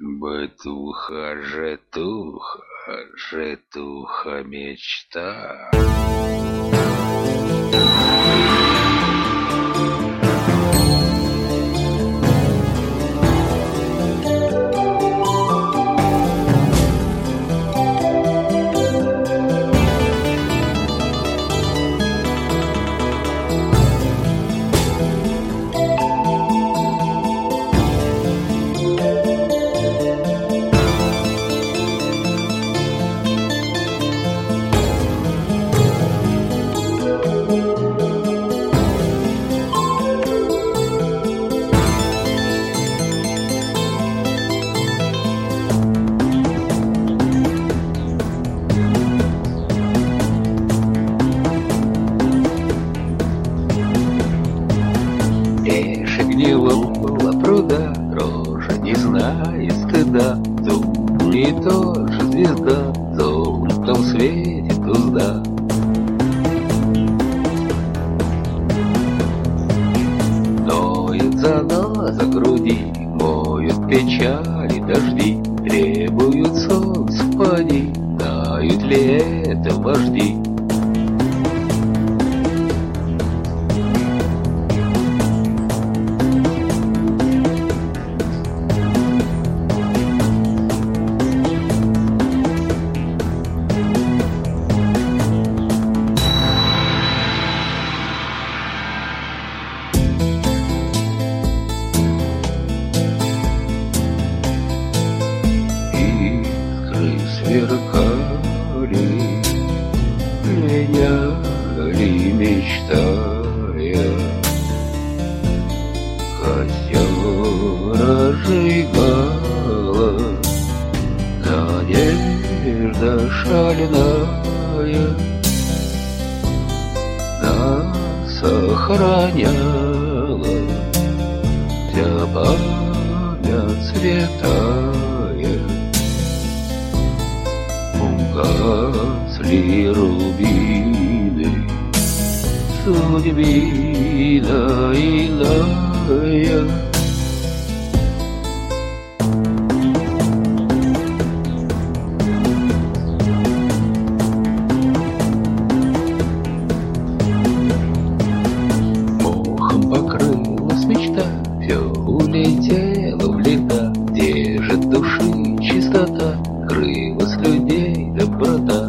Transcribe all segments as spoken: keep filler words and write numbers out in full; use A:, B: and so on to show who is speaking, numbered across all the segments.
A: Бытуха, житуха, житуха мечта.
B: Гнилого пруда, рожа не знает стыда, зуб не тоже звезда, золотом светит узда. Ноет заноза груди, моют печали дожди, требуют солнца поди, знают ли это вожди? Сверкали, пленяли, мечтая, костер разжигала надежда шальная, нас сохраняла вся память святая. Гасли рубины, судьбина иная. Мохом покрылась мечта, все улетело в лета, где же души чистота, крылась людей доброта.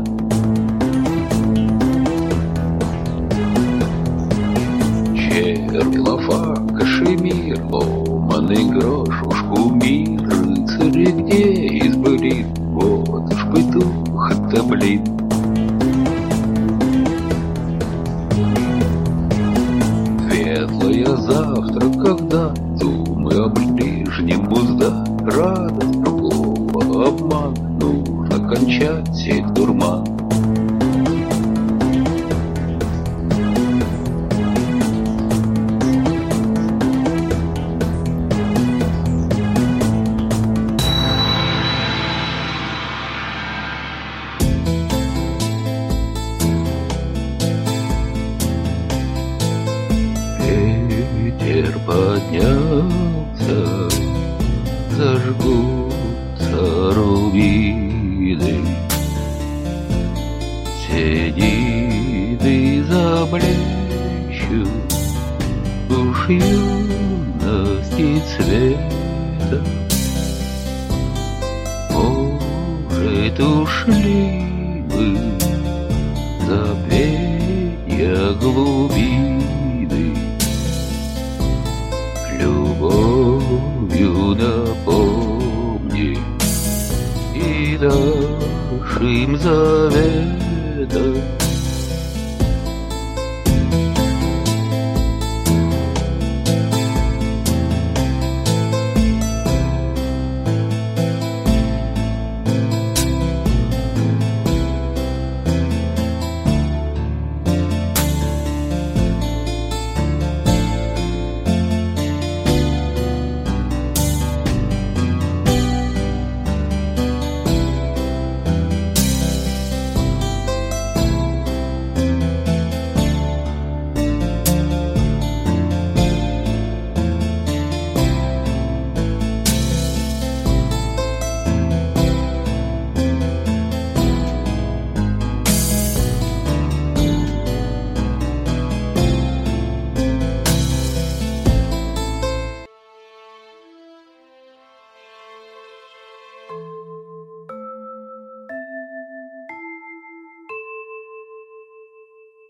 B: Червилофа, кашемир, ломаный грош, уж кумир, рыцари где избылит, вот уж петух это блин. Светлое завтра, когда думы о ближнем узда, радость другого обман, нужно кончать сей дурман. Ветер поднялся, зажгутся рубины, все нивы заблещут, уж юности цвета. Может, ушли мы забвенья глубины, любовью напомни и нашим заветом.